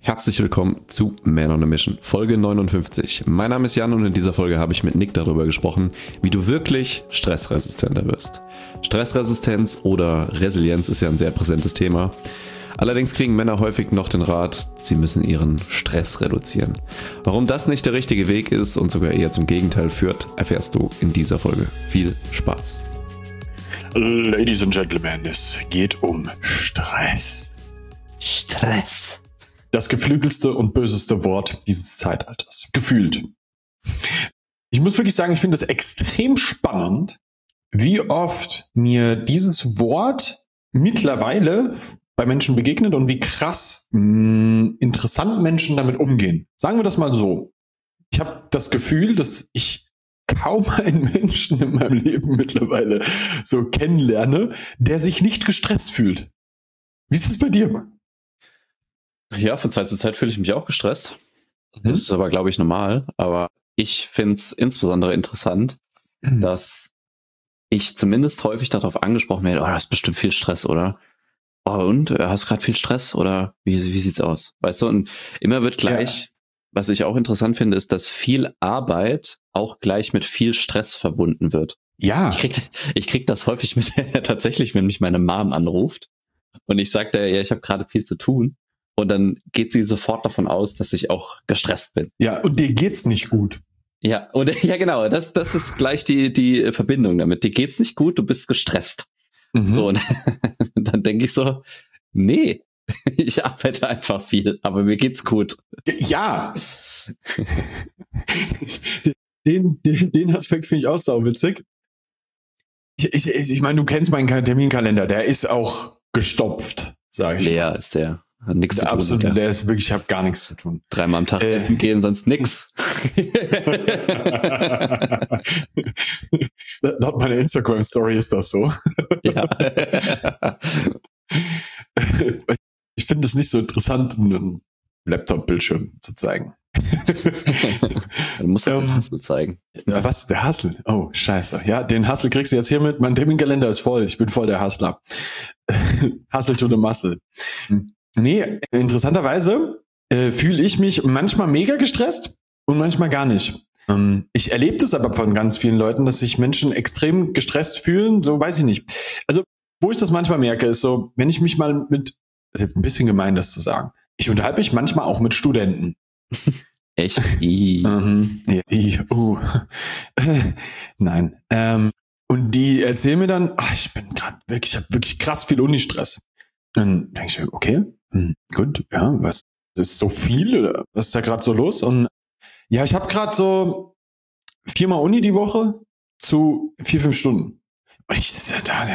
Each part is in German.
Herzlich willkommen zu Man on a Mission, Folge 59. Mein Name ist Jan und in dieser Folge habe ich mit Nick darüber gesprochen, wie du wirklich stressresistenter wirst. Stressresistenz oder Resilienz ist ja ein sehr präsentes Thema. Allerdings kriegen Männer häufig noch den Rat, sie müssen ihren Stress reduzieren. Warum das nicht der richtige Weg ist und sogar eher zum Gegenteil führt, erfährst du in dieser Folge. Viel Spaß. Ladies and Gentlemen, es geht um Stress. Stress. Das geflügelste und böseste Wort dieses Zeitalters. Gefühlt. Ich muss wirklich sagen, ich finde es extrem spannend, wie oft mir dieses Wort mittlerweile bei Menschen begegnet und wie krass interessant Menschen damit umgehen. Sagen wir das mal so. Ich habe das Gefühl, dass ich kaum einen Menschen in meinem Leben mittlerweile so kennenlerne, der sich nicht gestresst fühlt. Wie ist das bei dir? Ja, von Zeit zu Zeit fühle ich mich auch gestresst. Das ist aber, glaube ich, normal. Aber ich finde es insbesondere interessant, dass ich zumindest häufig darauf angesprochen werde, oh, du hast bestimmt viel Stress, oder? Oh, und? Hast du gerade viel Stress? Oder wie sieht's aus? Weißt du, und immer wird gleich, was ich auch interessant finde, ist, dass viel Arbeit auch gleich mit viel Stress verbunden wird. Ja. Ich krieg das häufig mit tatsächlich, wenn mich meine Mom anruft und ich sage der, ja, ich habe gerade viel zu tun. Und dann geht sie sofort davon aus, dass ich auch gestresst bin. Ja, und dir geht's nicht gut. Ja, und ja genau, das ist gleich die Verbindung damit. Dir geht's nicht gut, du bist gestresst. So, und dann denke ich so, nee, ich arbeite einfach viel, aber mir geht's gut. Ja. Den Aspekt finde ich auch sauwitzig. Ich meine, du kennst meinen Terminkalender, der ist auch gestopft, sage ich. Leer ist der. Hat nichts zu tun. Absolut, der ist wirklich, ich habe gar nichts zu tun. 3-mal am Tag essen gehen, sonst nix. Laut meiner Instagram-Story ist das so. Ja. Ich finde es nicht so interessant, einen Laptop-Bildschirm zu zeigen. Du musst ja den Hustle zeigen. Was? Der Hustle? Oh, scheiße. Ja, den Hustle kriegst du jetzt hiermit. Mein Terminkalender ist voll. Ich bin voll der Hustler. Hustle to the muscle. Nee, interessanterweise fühle ich mich manchmal mega gestresst und manchmal gar nicht. Ich erlebe das aber von ganz vielen Leuten, dass sich Menschen extrem gestresst fühlen, so weiß ich nicht. Also, wo ich das manchmal merke, ist so, wenn ich mich mal das ist jetzt ein bisschen gemein, das zu sagen, ich unterhalte mich manchmal auch mit Studenten. Echt? Nein. Und die erzählen mir dann, ich habe wirklich krass viel Unistress. Dann denke ich, okay, gut, ja, was ist so viel oder was ist da gerade so los? Und ja, ich habe gerade so 4-mal Uni die Woche zu 4-5 Stunden. Und ich sitze da,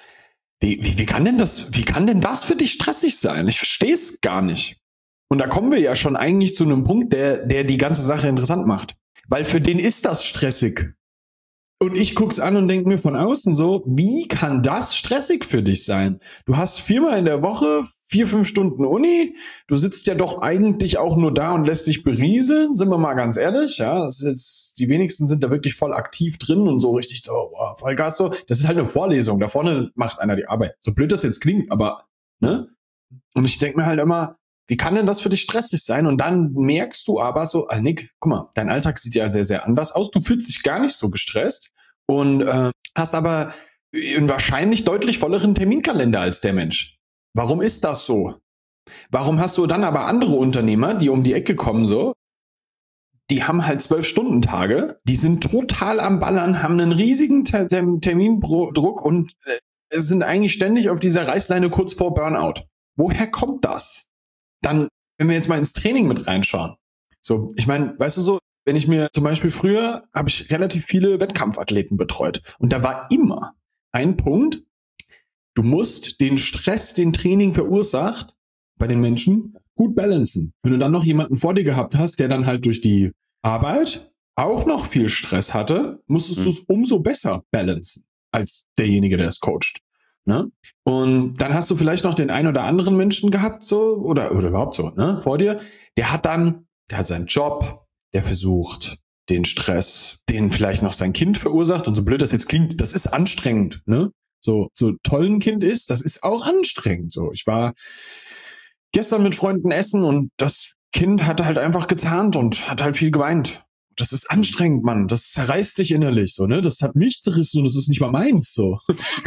wie kann denn das für dich stressig sein? Ich verstehe es gar nicht. Und da kommen wir ja schon eigentlich zu einem Punkt, der die ganze Sache interessant macht. Weil für den ist das stressig. Und ich guck's an und denke mir von außen so, wie kann das stressig für dich sein? Du hast 4-mal in der Woche 4-5 Stunden Uni, du sitzt ja doch eigentlich auch nur da und lässt dich berieseln, sind wir mal ganz ehrlich, ja, das ist jetzt, die wenigsten sind da wirklich voll aktiv drin und so richtig so, Vollgas so, das ist halt eine Vorlesung, da vorne macht einer die Arbeit. So blöd das jetzt klingt, aber, ne? Und ich denke mir halt immer, wie kann denn das für dich stressig sein? Und dann merkst du aber so, Nick, guck mal, dein Alltag sieht ja sehr, sehr anders aus. Du fühlst dich gar nicht so gestresst und hast aber einen wahrscheinlich deutlich volleren Terminkalender als der Mensch. Warum ist das so? Warum hast du dann aber andere Unternehmer, die um die Ecke kommen so, die haben halt 12-Stunden-Tage, die sind total am Ballern, haben einen riesigen Termindruck und sind eigentlich ständig auf dieser Reißleine kurz vor Burnout. Woher kommt das? Dann, wenn wir jetzt mal ins Training mit reinschauen. So, ich meine, weißt du so, wenn ich mir zum Beispiel früher habe ich relativ viele Wettkampfathleten betreut und da war immer ein Punkt, du musst den Stress, den Training verursacht, bei den Menschen gut balancen. Wenn du dann noch jemanden vor dir gehabt hast, der dann halt durch die Arbeit auch noch viel Stress hatte, musstest du es umso besser balancen als derjenige, der es coacht. Ne? Und dann hast du vielleicht noch den einen oder anderen Menschen gehabt, so, oder überhaupt so, ne, vor dir, der hat seinen Job, der versucht, den Stress, den vielleicht noch sein Kind verursacht, und so blöd das jetzt klingt, das ist anstrengend, ne? So toll ein Kind ist, das ist auch anstrengend, so. Ich war gestern mit Freunden essen und das Kind hat halt einfach gezahnt und hat halt viel geweint. Das ist anstrengend, Mann. Das zerreißt dich innerlich, so, ne? Das hat mich zerrissen und das ist nicht mal meins, so.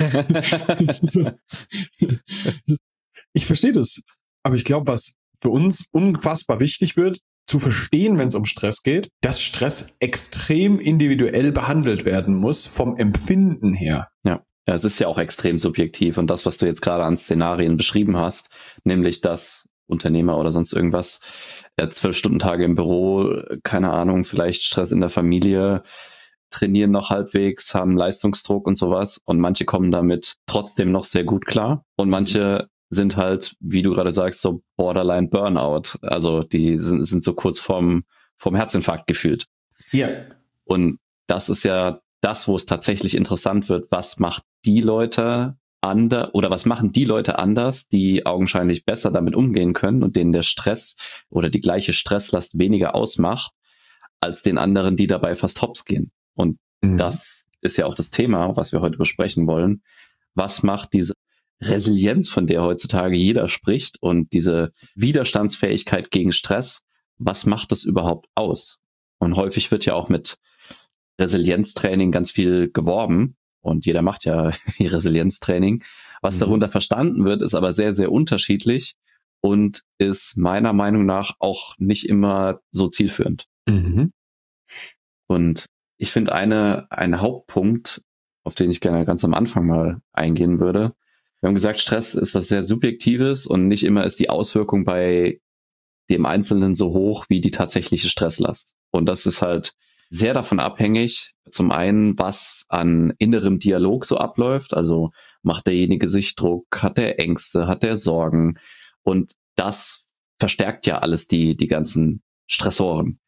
Ich verstehe das. Aber ich glaube, was für uns unfassbar wichtig wird, zu verstehen, wenn es um Stress geht, dass Stress extrem individuell behandelt werden muss, vom Empfinden her. Ja, es ist ja auch extrem subjektiv. Und das, was du jetzt gerade an Szenarien beschrieben hast, nämlich dass Unternehmer oder sonst irgendwas 12-Stunden-Tage im Büro, keine Ahnung, vielleicht Stress in der Familie, trainieren noch halbwegs, haben Leistungsdruck und sowas. Und manche kommen damit trotzdem noch sehr gut klar. Und manche sind halt, wie du gerade sagst, so Borderline Burnout. Also die sind so kurz vorm Herzinfarkt gefühlt. Ja. Und das ist ja das, wo es tatsächlich interessant wird. Was macht die Leute anders oder was machen die Leute anders, die augenscheinlich besser damit umgehen können und denen der Stress oder die gleiche Stresslast weniger ausmacht, als den anderen, die dabei fast hops gehen. Und das ist ja auch das Thema, was wir heute besprechen wollen. Was macht diese Resilienz, von der heutzutage jeder spricht, und diese Widerstandsfähigkeit gegen Stress, was macht das überhaupt aus? Und häufig wird ja auch mit Resilienztraining ganz viel geworben und jeder macht ja Resilienztraining. Was darunter verstanden wird, ist aber sehr, sehr unterschiedlich und ist meiner Meinung nach auch nicht immer so zielführend. Und ich finde ein Hauptpunkt, auf den ich gerne ganz am Anfang mal eingehen würde. Wir haben gesagt, Stress ist was sehr Subjektives und nicht immer ist die Auswirkung bei dem Einzelnen so hoch wie die tatsächliche Stresslast. Und das ist halt sehr davon abhängig, zum einen, was an innerem Dialog so abläuft. Also macht derjenige sich Druck, hat er Ängste, hat er Sorgen. Und das verstärkt ja alles die ganzen Stressoren.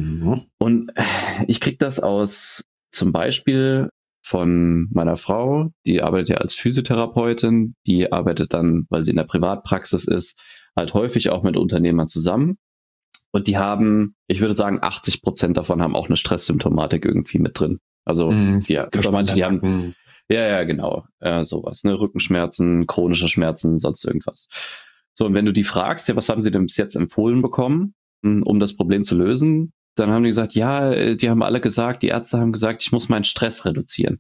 Und ich krieg das aus zum Beispiel von meiner Frau, die arbeitet ja als Physiotherapeutin, die arbeitet dann, weil sie in der Privatpraxis ist, halt häufig auch mit Unternehmern zusammen. Und die haben, ich würde sagen, 80% davon haben auch eine Stresssymptomatik irgendwie mit drin. Also ja, manche, die haben, ja, genau, sowas, ne, Rückenschmerzen, chronische Schmerzen, sonst irgendwas. So, und wenn du die fragst, ja, was haben sie denn bis jetzt empfohlen bekommen, um das Problem zu lösen, dann haben die gesagt, ja, die haben alle gesagt, die Ärzte haben gesagt, ich muss meinen Stress reduzieren.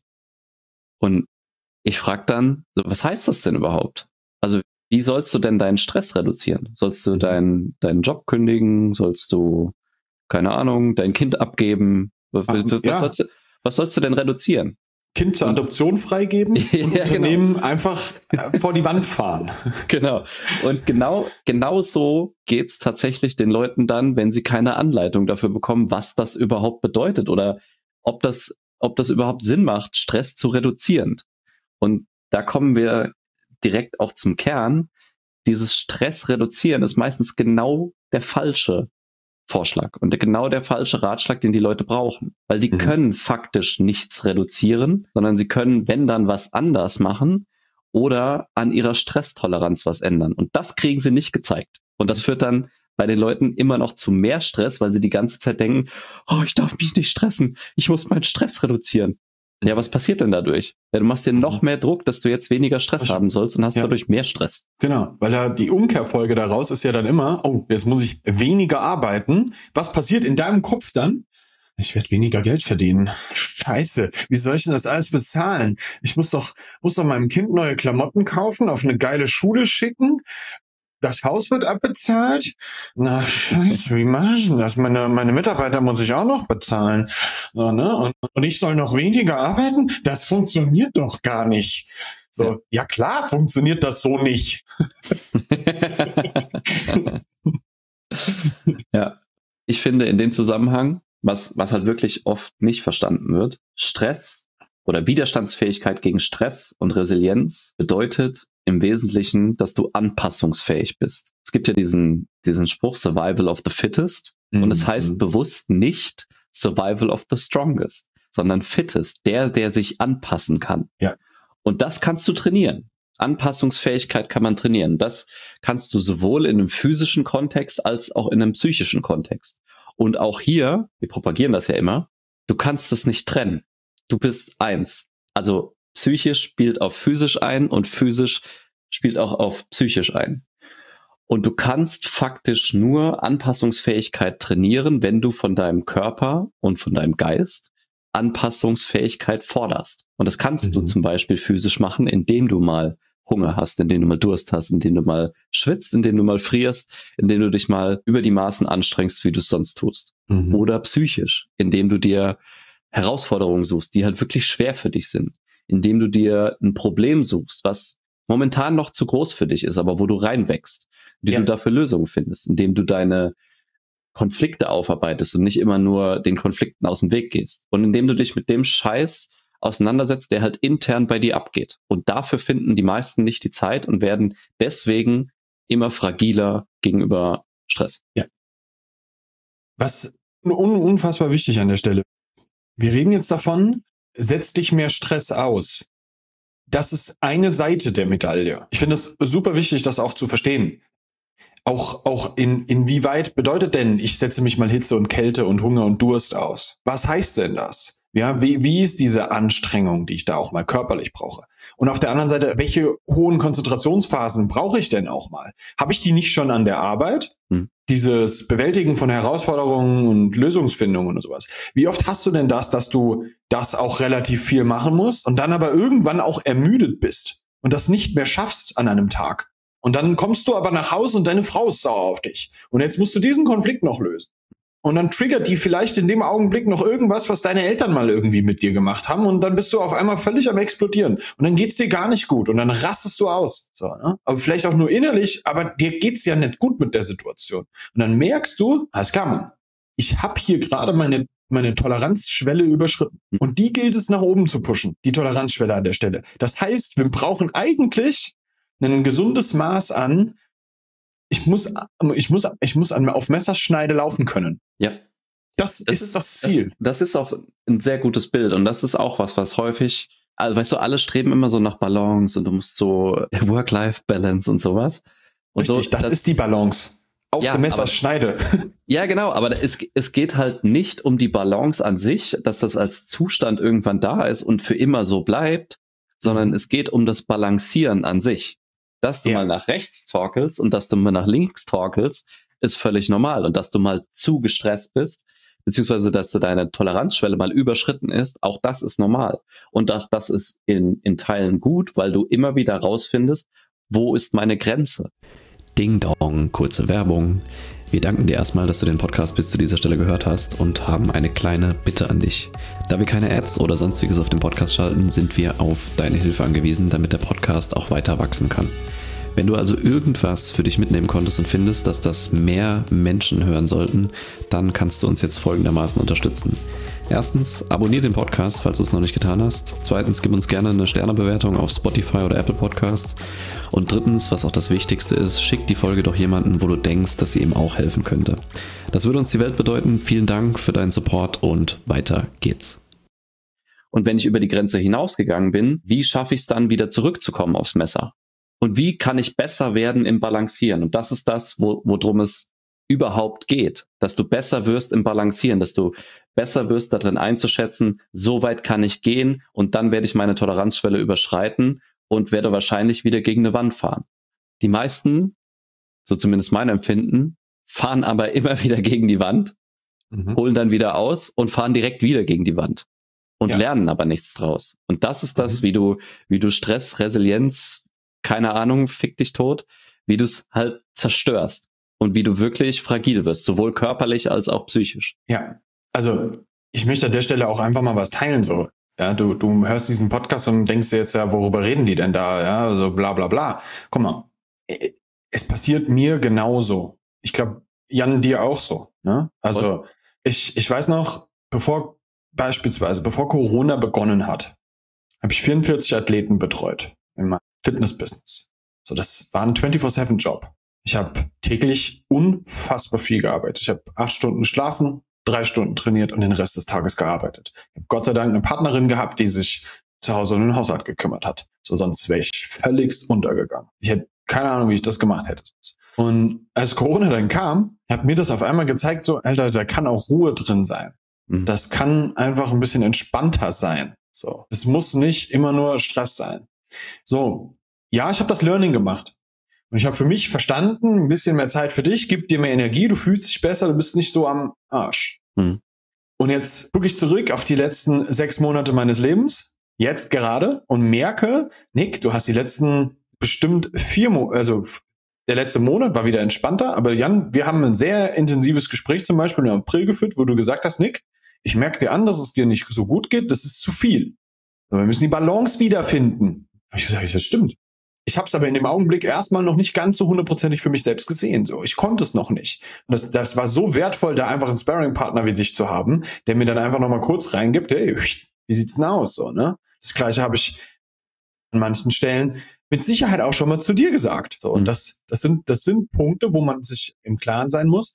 Und ich frage dann, so, was heißt das denn überhaupt? Also wie sollst du denn deinen Stress reduzieren? Sollst du deinen Job kündigen? Sollst du, keine Ahnung, dein Kind abgeben? Was sollst du denn reduzieren? Kind zur Adoption freigeben und Unternehmen einfach vor die Wand fahren. Genau. Und genau so geht's tatsächlich den Leuten dann, wenn sie keine Anleitung dafür bekommen, was das überhaupt bedeutet oder ob das überhaupt Sinn macht, Stress zu reduzieren. Und da kommen wir direkt auch zum Kern. Dieses Stress reduzieren ist meistens genau der falsche Vorschlag und genau der falsche Ratschlag, den die Leute brauchen. Weil die können faktisch nichts reduzieren, sondern sie können, wenn dann, was anders machen oder an ihrer Stresstoleranz was ändern. Und das kriegen sie nicht gezeigt. Und das führt dann bei den Leuten immer noch zu mehr Stress, weil sie die ganze Zeit denken, oh, ich darf mich nicht stressen, ich muss meinen Stress reduzieren. Ja, was passiert denn dadurch? Ja, du machst dir noch mehr Druck, dass du jetzt weniger Stress haben sollst und hast dadurch mehr Stress. Genau, weil da die Umkehrfolge daraus ist ja dann immer, oh, jetzt muss ich weniger arbeiten. Was passiert in deinem Kopf dann? Ich werde weniger Geld verdienen. Scheiße, wie soll ich denn das alles bezahlen? Ich muss doch meinem Kind neue Klamotten kaufen, auf eine geile Schule schicken. Das Haus wird abbezahlt. Na scheiße, wie mache ich denn das? Meine Mitarbeiter muss ich auch noch bezahlen. So, ne? Und ich soll noch weniger arbeiten? Das funktioniert doch gar nicht. So, ja klar funktioniert das so nicht. Ja, ich finde in dem Zusammenhang, was halt wirklich oft nicht verstanden wird, Stress oder Widerstandsfähigkeit gegen Stress und Resilienz bedeutet im Wesentlichen, dass du anpassungsfähig bist. Es gibt ja diesen Spruch Survival of the Fittest und es heißt bewusst nicht Survival of the Strongest, sondern Fittest, der sich anpassen kann. Ja. Und das kannst du trainieren. Anpassungsfähigkeit kann man trainieren. Das kannst du sowohl in einem physischen Kontext als auch in einem psychischen Kontext. Und auch hier, wir propagieren das ja immer, du kannst es nicht trennen. Du bist eins. Also psychisch spielt auf physisch ein und physisch spielt auch auf psychisch ein. Und du kannst faktisch nur Anpassungsfähigkeit trainieren, wenn du von deinem Körper und von deinem Geist Anpassungsfähigkeit forderst. Und das kannst du zum Beispiel physisch machen, indem du mal Hunger hast, indem du mal Durst hast, indem du mal schwitzt, indem du mal frierst, indem du dich mal über die Maßen anstrengst, wie du es sonst tust. Oder psychisch, indem du dir Herausforderungen suchst, die halt wirklich schwer für dich sind. Indem du dir ein Problem suchst, was momentan noch zu groß für dich ist, aber wo du reinwächst, wie du dafür Lösungen findest, indem du deine Konflikte aufarbeitest und nicht immer nur den Konflikten aus dem Weg gehst. Und indem du dich mit dem Scheiß auseinandersetzt, der halt intern bei dir abgeht. Und dafür finden die meisten nicht die Zeit und werden deswegen immer fragiler gegenüber Stress. Ja. Was unfassbar wichtig an der Stelle. Wir reden jetzt davon, setz dich mehr Stress aus. Das ist eine Seite der Medaille. Ich finde es super wichtig, das auch zu verstehen. Auch inwieweit bedeutet denn, ich setze mich mal Hitze und Kälte und Hunger und Durst aus? Was heißt denn das? Ja, wie ist diese Anstrengung, die ich da auch mal körperlich brauche? Und auf der anderen Seite, welche hohen Konzentrationsphasen brauche ich denn auch mal? Habe ich die nicht schon an der Arbeit? Dieses Bewältigen von Herausforderungen und Lösungsfindungen und sowas. Wie oft hast du denn das, dass du das auch relativ viel machen musst und dann aber irgendwann auch ermüdet bist und das nicht mehr schaffst an einem Tag? Und dann kommst du aber nach Hause und deine Frau ist sauer auf dich. Und jetzt musst du diesen Konflikt noch lösen. Und dann triggert die vielleicht in dem Augenblick noch irgendwas, was deine Eltern mal irgendwie mit dir gemacht haben. Und dann bist du auf einmal völlig am Explodieren. Und dann geht's dir gar nicht gut. Und dann rastest du aus. So, ne? Aber vielleicht auch nur innerlich, aber dir geht's ja nicht gut mit der Situation. Und dann merkst du, alles klar, Mann, ich habe hier gerade meine Toleranzschwelle überschritten. Und die gilt es nach oben zu pushen, die Toleranzschwelle an der Stelle. Das heißt, wir brauchen eigentlich ein gesundes Maß an, ich muss auf Messerschneide laufen können. Ja. Das ist das Ziel. Das ist auch ein sehr gutes Bild und das ist auch was häufig, also weißt du, alle streben immer so nach Balance und du musst so Work-Life-Balance und sowas. Und richtig, so, das ist die Balance. Auf der Messerschneide. Ja, genau, aber es geht halt nicht um die Balance an sich, dass das als Zustand irgendwann da ist und für immer so bleibt, sondern es geht um das Balancieren an sich. Dass du mal nach rechts torkelst und dass du mal nach links torkelst, ist völlig normal. Und dass du mal zu gestresst bist, beziehungsweise dass du deine Toleranzschwelle mal überschritten ist, auch das ist normal. Und auch das ist in Teilen gut, weil du immer wieder rausfindest, wo ist meine Grenze. Ding Dong, kurze Werbung. Wir danken dir erstmal, dass du den Podcast bis zu dieser Stelle gehört hast und haben eine kleine Bitte an dich. Da wir keine Ads oder sonstiges auf dem Podcast schalten, sind wir auf deine Hilfe angewiesen, damit der Podcast auch weiter wachsen kann. Wenn du also irgendwas für dich mitnehmen konntest und findest, dass das mehr Menschen hören sollten, dann kannst du uns jetzt folgendermaßen unterstützen. Erstens, abonniere den Podcast, falls du es noch nicht getan hast. Zweitens, gib uns gerne eine Sternebewertung auf Spotify oder Apple Podcasts. Und drittens, was auch das Wichtigste ist, schick die Folge doch jemanden, wo du denkst, dass sie ihm auch helfen könnte. Das würde uns die Welt bedeuten. Vielen Dank für deinen Support und weiter geht's. Und wenn ich über die Grenze hinausgegangen bin, wie schaffe ich es dann wieder zurückzukommen aufs Messer? Und wie kann ich besser werden im Balancieren? Und das ist das, worum es überhaupt geht, dass du besser wirst im Balancieren, dass du besser wirst darin einzuschätzen, so weit kann ich gehen und dann werde ich meine Toleranzschwelle überschreiten und werde wahrscheinlich wieder gegen eine Wand fahren. Die meisten, so zumindest mein Empfinden, fahren aber immer wieder gegen die Wand, holen dann wieder aus und fahren direkt wieder gegen die Wand und lernen aber nichts draus. Und das ist das, wie du Stress, Resilienz, keine Ahnung, fick dich tot, wie du es halt zerstörst. Und wie du wirklich fragil wirst, sowohl körperlich als auch psychisch. Ja, also ich möchte an der Stelle auch einfach mal was teilen. So, ja, du hörst diesen Podcast und denkst dir jetzt ja, worüber reden die denn da? Ja, so bla bla bla. Guck mal, es passiert mir genauso. Ich glaube, Jan, dir auch so. Ne? Also ich weiß noch, bevor Corona begonnen hat, habe ich 44 Athleten betreut in meinem Fitness-Business. So, das war ein 24/7-Job. Ich habe täglich unfassbar viel gearbeitet. Ich habe 8 Stunden geschlafen, 3 Stunden trainiert und den Rest des Tages gearbeitet. Ich habe Gott sei Dank eine Partnerin gehabt, die sich zu Hause um den Haushalt gekümmert hat. So, sonst wäre ich völligst untergegangen. Ich hätte keine Ahnung, wie ich das gemacht hätte. Und als Corona dann kam, hat mir das auf einmal gezeigt, so, Alter, da kann auch Ruhe drin sein. Das kann einfach ein bisschen entspannter sein. So, es muss nicht immer nur Stress sein. So, ja, ich habe das Learning gemacht. Und ich habe für mich verstanden, ein bisschen mehr Zeit für dich, gibt dir mehr Energie, du fühlst dich besser, du bist nicht so am Arsch. Mhm. Und jetzt gucke ich zurück auf die letzten 6 Monate meines Lebens, jetzt gerade, und merke, Nick, du hast die letzten bestimmt 4 Monate, also der letzte Monat war wieder entspannter, aber Jan, wir haben ein sehr intensives Gespräch zum Beispiel im April geführt, wo du gesagt hast, Nick, ich merke dir an, dass es dir nicht so gut geht, das ist zu viel. Und wir müssen die Balance wiederfinden. Ich sage, das stimmt. Ich habe es aber in dem Augenblick erstmal noch nicht ganz so 100%ig für mich selbst gesehen. So, ich konnte es noch nicht. Und das war so wertvoll, da einfach einen Sparring-Partner wie dich zu haben, der mir dann einfach noch mal kurz reingibt, hey, wie sieht's denn aus? So, ne? Das Gleiche habe ich an manchen Stellen mit Sicherheit auch schon mal zu dir gesagt. So, und das sind Punkte, wo man sich im Klaren sein muss.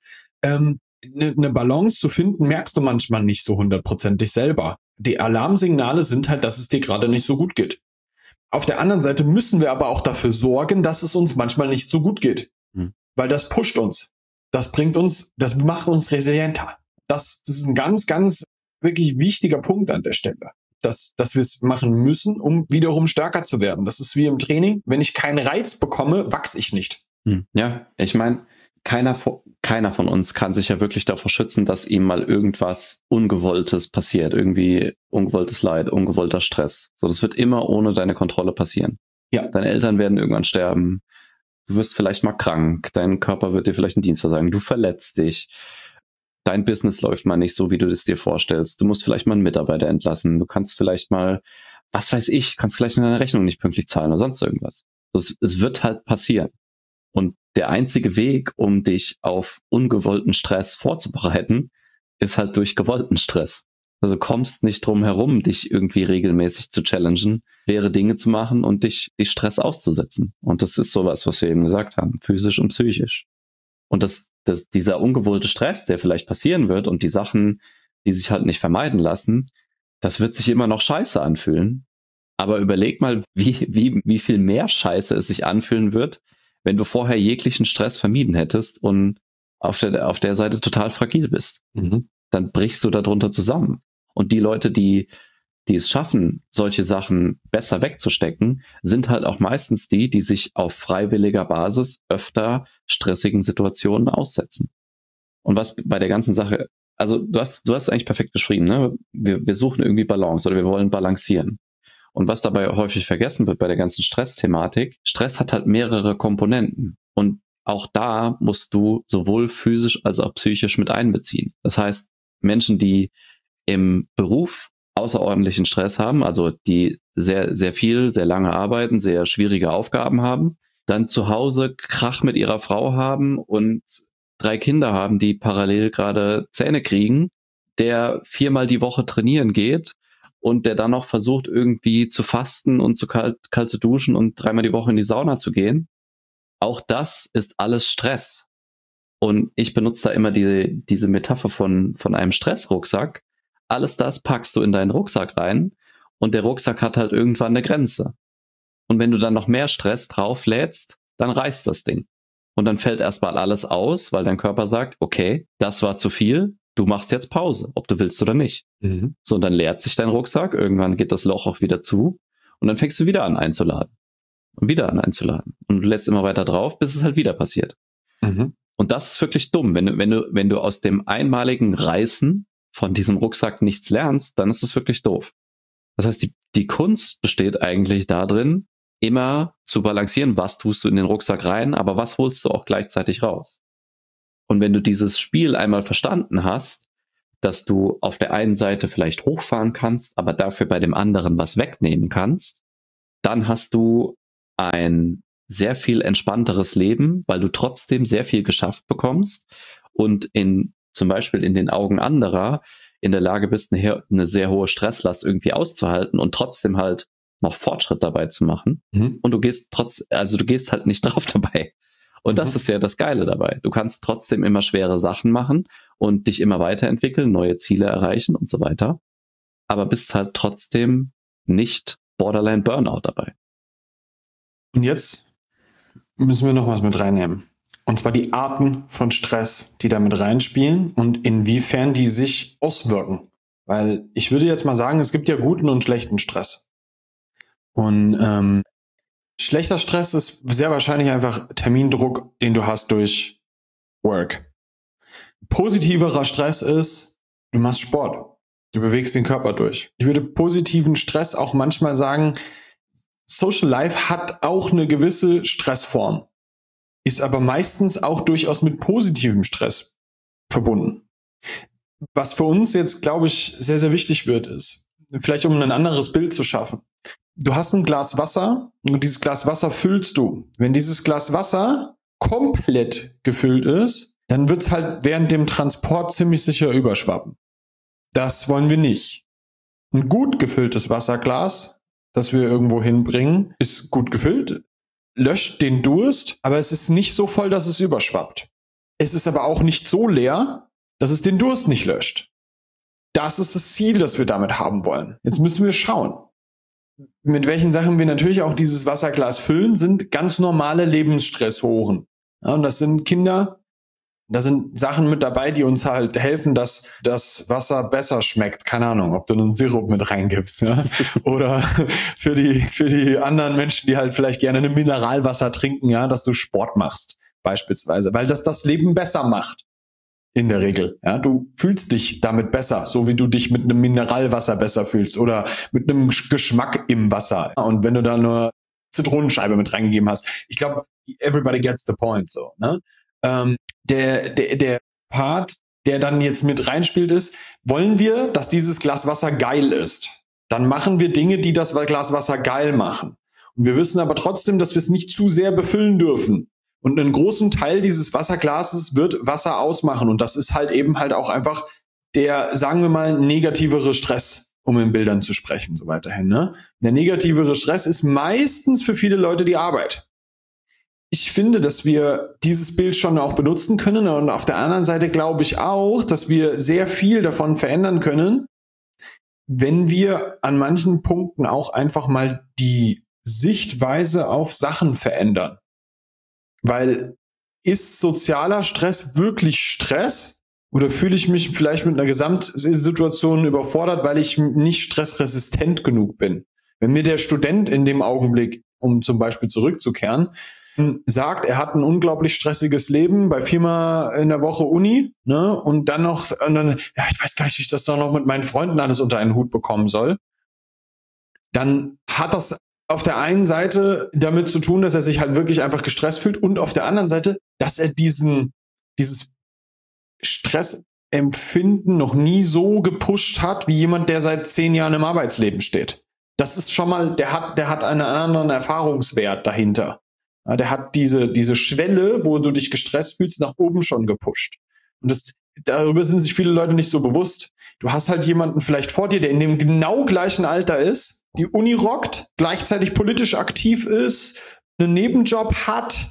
Eine Balance zu finden, merkst du manchmal nicht so 100%ig selber. Die Alarmsignale sind halt, dass es dir gerade nicht so gut geht. Auf der anderen Seite müssen wir aber auch dafür sorgen, dass es uns manchmal nicht so gut geht. Weil das pusht uns. Das macht uns resilienter. Das ist ein ganz, ganz wirklich wichtiger Punkt an der Stelle. Dass wir es machen müssen, um wiederum stärker zu werden. Das ist wie im Training. Wenn ich keinen Reiz bekomme, wachse ich nicht. Ja, ich meine, keiner von uns kann sich ja wirklich davor schützen, dass ihm mal irgendwas Ungewolltes passiert. Irgendwie ungewolltes Leid, ungewollter Stress. So, das wird immer ohne deine Kontrolle passieren. Ja. Deine Eltern werden irgendwann sterben. Du wirst vielleicht mal krank. Dein Körper wird dir vielleicht einen Dienst versagen. Du verletzt dich. Dein Business läuft mal nicht so, wie du es dir vorstellst. Du musst vielleicht mal einen Mitarbeiter entlassen. Du kannst vielleicht mal, was weiß ich, kannst vielleicht deine Rechnung nicht pünktlich zahlen oder sonst irgendwas. Es wird halt passieren. Und der einzige Weg, um dich auf ungewollten Stress vorzubereiten, ist halt durch gewollten Stress. Also kommst nicht drum herum, dich irgendwie regelmäßig zu challengen, schwere Dinge zu machen und dich Stress auszusetzen. Und das ist sowas, was wir eben gesagt haben, physisch und psychisch. Und dieser ungewollte Stress, der vielleicht passieren wird und die Sachen, die sich halt nicht vermeiden lassen, das wird sich immer noch scheiße anfühlen. Aber überleg mal, wie viel mehr Scheiße es sich anfühlen wird, wenn du vorher jeglichen Stress vermieden hättest und auf der Seite total fragil bist. Dann brichst du darunter zusammen. Und die Leute, die es schaffen, solche Sachen besser wegzustecken, sind halt auch meistens die sich auf freiwilliger Basis öfter stressigen Situationen aussetzen. Und was bei der ganzen Sache, also du hast eigentlich perfekt beschrieben, ne? Wir suchen irgendwie Balance oder wir wollen balancieren. Und was dabei häufig vergessen wird bei der ganzen Stressthematik, Stress hat halt mehrere Komponenten. Und auch da musst du sowohl physisch als auch psychisch mit einbeziehen. Das heißt, Menschen, die im Beruf außerordentlichen Stress haben, also die sehr, sehr viel, sehr lange arbeiten, sehr schwierige Aufgaben haben, dann zu Hause Krach mit ihrer Frau haben und 3 Kinder haben, die parallel gerade Zähne kriegen, der 4-mal die Woche trainieren geht und der dann noch versucht, irgendwie zu fasten und zu kalt zu duschen und 3-mal die Woche in die Sauna zu gehen. Auch das ist alles Stress. Und ich benutze da immer diese Metapher von einem Stressrucksack. Alles das packst du in deinen Rucksack rein und der Rucksack hat halt irgendwann eine Grenze. Und wenn du dann noch mehr Stress drauflädst, dann reißt das Ding. Und dann fällt erstmal alles aus, weil dein Körper sagt, okay, das war zu viel, du machst jetzt Pause, ob du willst oder nicht. So, und dann leert sich dein Rucksack, irgendwann geht das Loch auch wieder zu und dann fängst du wieder an einzuladen. Und wieder an einzuladen. Und du lädst immer weiter drauf, bis es halt wieder passiert. Und das ist wirklich dumm. Wenn du aus dem einmaligen Reißen von diesem Rucksack nichts lernst, dann ist es wirklich doof. Das heißt, die Kunst besteht eigentlich darin, immer zu balancieren, was tust du in den Rucksack rein, aber was holst du auch gleichzeitig raus. Und wenn du dieses Spiel einmal verstanden hast, dass du auf der einen Seite vielleicht hochfahren kannst, aber dafür bei dem anderen was wegnehmen kannst, dann hast du ein sehr viel entspannteres Leben, weil du trotzdem sehr viel geschafft bekommst und zum Beispiel in den Augen anderer in der Lage bist, eine sehr hohe Stresslast irgendwie auszuhalten und trotzdem halt noch Fortschritt dabei zu machen. Und du gehst halt nicht drauf dabei. Und das ist ja das Geile dabei. Du kannst trotzdem immer schwere Sachen machen und dich immer weiterentwickeln, neue Ziele erreichen und so weiter. Aber bist halt trotzdem nicht Borderline Burnout dabei. Und jetzt müssen wir noch was mit reinnehmen. Und zwar die Arten von Stress, die da mit reinspielen und inwiefern die sich auswirken. Weil ich würde jetzt mal sagen, es gibt ja guten und schlechten Stress. Und Schlechter Stress ist sehr wahrscheinlich einfach Termindruck, den du hast durch Work. Positiverer Stress ist, du machst Sport. Du bewegst den Körper durch. Ich würde positiven Stress auch manchmal sagen, Social Life hat auch eine gewisse Stressform, ist aber meistens auch durchaus mit positivem Stress verbunden. Was für uns jetzt, glaube ich, sehr, sehr wichtig wird, ist, vielleicht um ein anderes Bild zu schaffen. Du hast ein Glas Wasser und dieses Glas Wasser füllst du. Wenn dieses Glas Wasser komplett gefüllt ist, dann wird es halt während dem Transport ziemlich sicher überschwappen. Das wollen wir nicht. Ein gut gefülltes Wasserglas, das wir irgendwo hinbringen, ist gut gefüllt, löscht den Durst, aber es ist nicht so voll, dass es überschwappt. Es ist aber auch nicht so leer, dass es den Durst nicht löscht. Das ist das Ziel, das wir damit haben wollen. Jetzt müssen wir schauen. Mit welchen Sachen wir natürlich auch dieses Wasserglas füllen, sind ganz normale Lebensstressoren. Ja, und das sind Kinder, da sind Sachen mit dabei, die uns halt helfen, dass das Wasser besser schmeckt. Keine Ahnung, ob du einen Sirup mit reingibst. Ja? Oder für die anderen Menschen, die halt vielleicht gerne ein Mineralwasser trinken, ja, dass du Sport machst beispielsweise, weil das Leben besser macht. In der Regel. Ja, du fühlst dich damit besser, so wie du dich mit einem Mineralwasser besser fühlst oder mit einem Geschmack im Wasser. Und wenn du da nur Zitronenscheibe mit reingegeben hast, ich glaube, everybody gets the point. So, ne? Der Part, der dann jetzt mit reinspielt, ist: Wollen wir, dass dieses Glas Wasser geil ist? Dann machen wir Dinge, die das Glas Wasser geil machen. Und wir wissen aber trotzdem, dass wir es nicht zu sehr befüllen dürfen. Und einen großen Teil dieses Wasserglases wird Wasser ausmachen. Und das ist halt eben halt auch einfach der, sagen wir mal, negativere Stress, um in Bildern zu sprechen, so weiterhin. Ne? Der negativere Stress ist meistens für viele Leute die Arbeit. Ich finde, dass wir dieses Bild schon auch benutzen können. Und auf der anderen Seite glaube ich auch, dass wir sehr viel davon verändern können, wenn wir an manchen Punkten auch einfach mal die Sichtweise auf Sachen verändern. Weil ist sozialer Stress wirklich Stress? Oder fühle ich mich vielleicht mit einer Gesamtsituation überfordert, weil ich nicht stressresistent genug bin? Wenn mir der Student in dem Augenblick, um zum Beispiel zurückzukehren, sagt, er hat ein unglaublich stressiges Leben, bei 4-mal in der Woche Uni, ne, und dann, ja, ich weiß gar nicht, wie ich das doch noch mit meinen Freunden alles unter einen Hut bekommen soll, dann hat das auf der einen Seite damit zu tun, dass er sich halt wirklich einfach gestresst fühlt und auf der anderen Seite, dass er dieses Stressempfinden noch nie so gepusht hat, wie jemand, der seit 10 Jahren im Arbeitsleben steht. Das ist schon mal, der hat einen anderen Erfahrungswert dahinter. Ja, der hat diese Schwelle, wo du dich gestresst fühlst, nach oben schon gepusht. Und darüber sind sich viele Leute nicht so bewusst. Du hast halt jemanden vielleicht vor dir, der in dem genau gleichen Alter ist, die Uni rockt, gleichzeitig politisch aktiv ist, einen Nebenjob hat,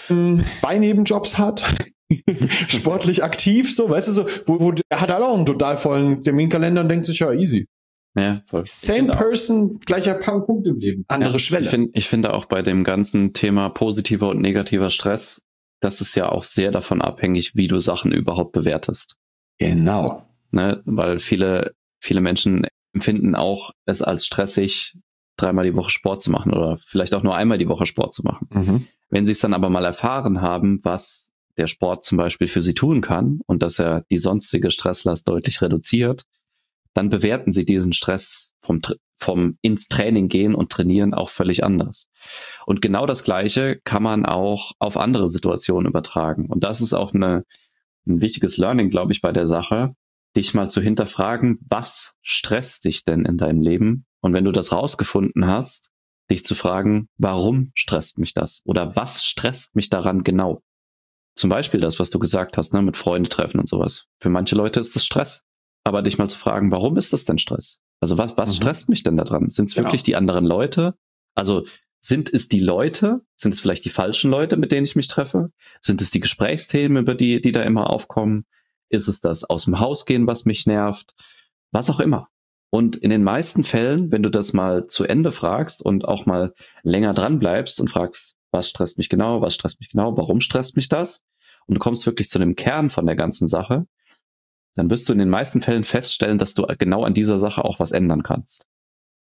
2 Nebenjobs hat, sportlich aktiv, so, weißt du, so, er hat halt auch einen total vollen Terminkalender und denkt sich, ja, easy. Ja, voll. Same person, gleicher Punkt im Leben, andere Schwelle. Ich finde auch bei dem ganzen Thema positiver und negativer Stress, das ist ja auch sehr davon abhängig, wie du Sachen überhaupt bewertest. Genau. Ne? Weil viele Menschen empfinden auch es als stressig, 3-mal die Woche Sport zu machen oder vielleicht auch nur einmal die Woche Sport zu machen. Mhm. Wenn sie es dann aber mal erfahren haben, was der Sport zum Beispiel für sie tun kann und dass er die sonstige Stresslast deutlich reduziert, dann bewerten sie diesen Stress vom ins Training gehen und trainieren auch völlig anders. Und genau das Gleiche kann man auch auf andere Situationen übertragen. Und das ist auch ein wichtiges Learning, glaube ich, bei der Sache, dich mal zu hinterfragen, was stresst dich denn in deinem Leben? Und wenn du das rausgefunden hast, dich zu fragen, warum stresst mich das? Oder was stresst mich daran genau? Zum Beispiel das, was du gesagt hast, ne, mit Freunde treffen und sowas. Für manche Leute ist das Stress. Aber dich mal zu fragen, warum ist das denn Stress? Also was stresst mich denn daran? Sind es wirklich die anderen Leute? Also sind es die Leute? Sind es vielleicht die falschen Leute, mit denen ich mich treffe? Sind es die Gesprächsthemen, über die da immer aufkommen? Ist es das aus dem Haus gehen, was mich nervt? Was auch immer. Und in den meisten Fällen, wenn du das mal zu Ende fragst und auch mal länger dran bleibst und fragst, was stresst mich genau, warum stresst mich das? Und du kommst wirklich zu dem Kern von der ganzen Sache, dann wirst du in den meisten Fällen feststellen, dass du genau an dieser Sache auch was ändern kannst.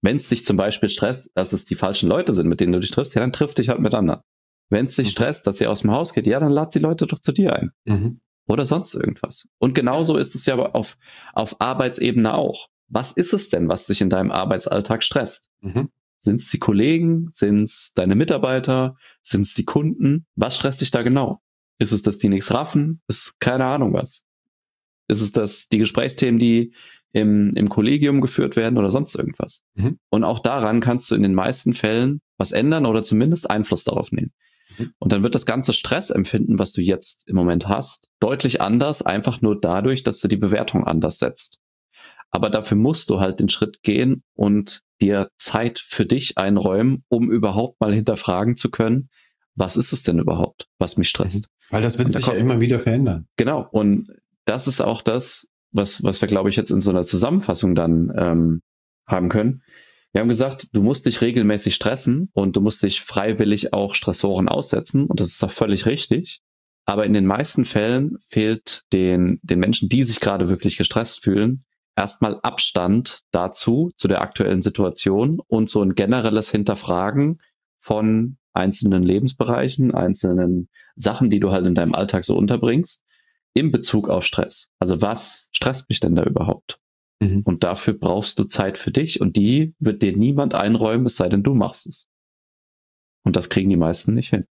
Wenn es dich zum Beispiel stresst, dass es die falschen Leute sind, mit denen du dich triffst, ja, dann triff dich halt mit anderen. Wenn es dich stresst, dass ihr aus dem Haus geht, ja, dann lad die Leute doch zu dir ein. Oder sonst irgendwas. Und genauso ist es ja aber auf Arbeitsebene auch. Was ist es denn, was dich in deinem Arbeitsalltag stresst? Sind es die Kollegen? Sind es deine Mitarbeiter? Sind es die Kunden? Was stresst dich da genau? Ist es, dass die nichts raffen? Ist keine Ahnung was. Ist es, dass die Gesprächsthemen, die im Kollegium geführt werden oder sonst irgendwas? Und auch daran kannst du in den meisten Fällen was ändern oder zumindest Einfluss darauf nehmen. Und dann wird das ganze Stressempfinden, was du jetzt im Moment hast, deutlich anders, einfach nur dadurch, dass du die Bewertung anders setzt. Aber dafür musst du halt den Schritt gehen und dir Zeit für dich einräumen, um überhaupt mal hinterfragen zu können, was ist es denn überhaupt, was mich stresst? Weil das wird sich ja immer wieder verändern. Genau, und das ist auch das, was wir, glaube ich, jetzt in so einer Zusammenfassung dann haben können. Wir haben gesagt, du musst dich regelmäßig stressen und du musst dich freiwillig auch Stressoren aussetzen und das ist auch völlig richtig. Aber in den meisten Fällen fehlt den Menschen, die sich gerade wirklich gestresst fühlen, erstmal Abstand dazu, zu der aktuellen Situation und so ein generelles Hinterfragen von einzelnen Lebensbereichen, einzelnen Sachen, die du halt in deinem Alltag so unterbringst, in Bezug auf Stress. Also was stresst mich denn da überhaupt? Und dafür brauchst du Zeit für dich und die wird dir niemand einräumen, es sei denn, du machst es. Und das kriegen die meisten nicht hin.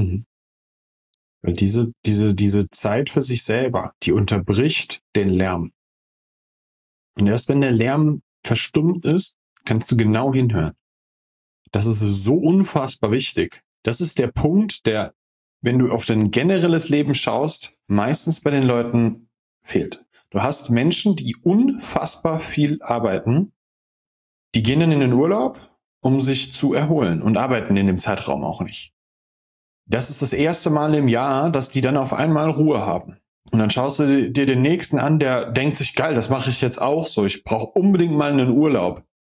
Weil diese Zeit für sich selber, die unterbricht den Lärm. Und erst wenn der Lärm verstummt ist, kannst du genau hinhören. Das ist so unfassbar wichtig. Das ist der Punkt, der, wenn du auf dein generelles Leben schaust, meistens bei den Leuten fehlt. Du hast Menschen, die unfassbar viel arbeiten, die gehen dann in den Urlaub, um sich zu erholen und arbeiten in dem Zeitraum auch nicht. Das ist das erste Mal im Jahr, dass die dann auf einmal Ruhe haben. Und dann schaust du dir den Nächsten an, der denkt sich, geil, das mache ich jetzt auch so. Ich brauche unbedingt mal einen Urlaub.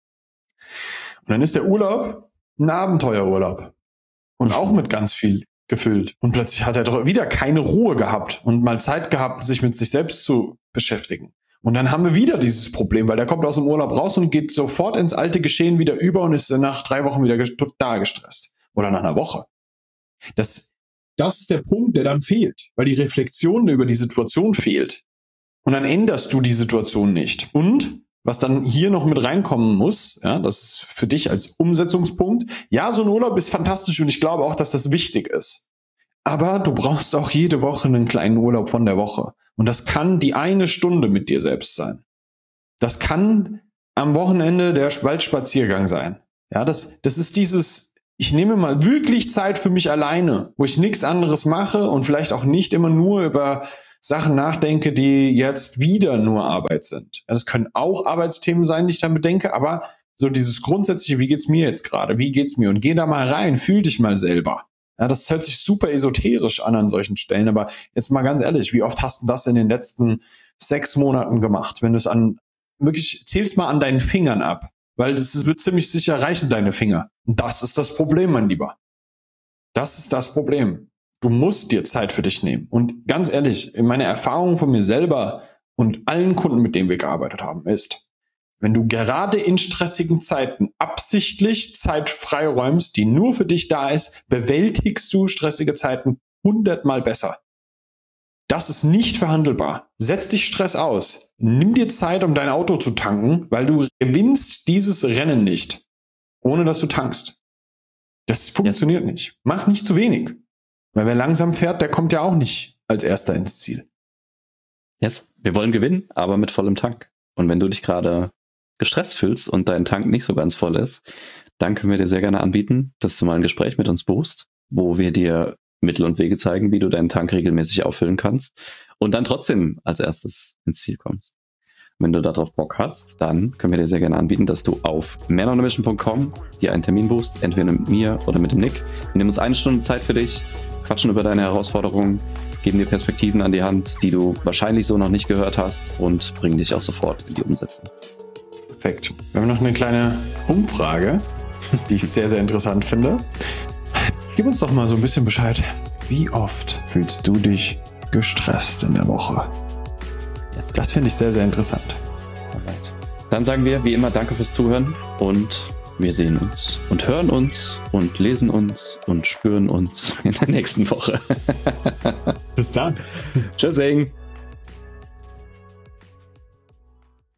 Und dann ist der Urlaub ein Abenteuerurlaub. Und auch mit ganz viel gefüllt. Und plötzlich hat er doch wieder keine Ruhe gehabt und mal Zeit gehabt, sich mit sich selbst zu beschäftigen. Und dann haben wir wieder dieses Problem, weil der kommt aus dem Urlaub raus und geht sofort ins alte Geschehen wieder über und ist nach 3 Wochen wieder total gestresst. Oder nach einer Woche. Das ist der Punkt, der dann fehlt, weil die Reflexion über die Situation fehlt. Und dann änderst du die Situation nicht. Und was dann hier noch mit reinkommen muss, ja, das ist für dich als Umsetzungspunkt. Ja, so ein Urlaub ist fantastisch und ich glaube auch, dass das wichtig ist. Aber du brauchst auch jede Woche einen kleinen Urlaub von der Woche. Und das kann die eine Stunde mit dir selbst sein. Das kann am Wochenende der Waldspaziergang sein. Ja, das ist dieses, ich nehme mal wirklich Zeit für mich alleine, wo ich nichts anderes mache und vielleicht auch nicht immer nur über Sachen nachdenke, die jetzt wieder nur Arbeit sind. Ja, das können auch Arbeitsthemen sein, die ich dann bedenke, aber so dieses grundsätzliche, wie geht's mir jetzt gerade? Wie geht's mir? Und geh da mal rein, fühl dich mal selber. Ja, das hört sich super esoterisch an solchen Stellen, aber jetzt mal ganz ehrlich, wie oft hast du das in den letzten 6 Monaten gemacht? Wenn du es wirklich zählst mal an deinen Fingern ab, weil wird ziemlich sicher reichen, deine Finger. Und das ist das Problem, mein Lieber. Das ist das Problem. Du musst dir Zeit für dich nehmen. Und ganz ehrlich, meine Erfahrung von mir selber und allen Kunden, mit denen wir gearbeitet haben, ist, wenn du gerade in stressigen Zeiten absichtlich Zeit freiräumst, die nur für dich da ist, bewältigst du stressige Zeiten 100-mal besser. Das ist nicht verhandelbar. Setz dich Stress aus. Nimm dir Zeit, um dein Auto zu tanken, weil du gewinnst dieses Rennen nicht, ohne dass du tankst. Das funktioniert nicht. Mach nicht zu wenig. Weil wer langsam fährt, der kommt ja auch nicht als Erster ins Ziel. Yes. Wir wollen gewinnen, aber mit vollem Tank. Und wenn du dich gerade gestresst fühlst und dein Tank nicht so ganz voll ist, dann können wir dir sehr gerne anbieten, dass du mal ein Gespräch mit uns buchst, wo wir dir Mittel und Wege zeigen, wie du deinen Tank regelmäßig auffüllen kannst und dann trotzdem als erstes ins Ziel kommst. Wenn du darauf Bock hast, dann können wir dir sehr gerne anbieten, dass du auf manonamission.com dir einen Termin buchst, entweder mit mir oder mit dem Nick. Wir nehmen uns 1 Stunde Zeit für dich, quatschen über deine Herausforderungen, geben dir Perspektiven an die Hand, die du wahrscheinlich so noch nicht gehört hast und bringen dich auch sofort in die Umsetzung. Perfekt. Wir haben noch eine kleine Umfrage, die ich sehr, sehr interessant finde. Gib uns doch mal so ein bisschen Bescheid. Wie oft fühlst du dich gestresst in der Woche? Das finde ich sehr, sehr interessant. Alright. Dann sagen wir wie immer danke fürs Zuhören und wir sehen uns und hören uns und lesen uns und spüren uns in der nächsten Woche. Bis dann. Tschüssing.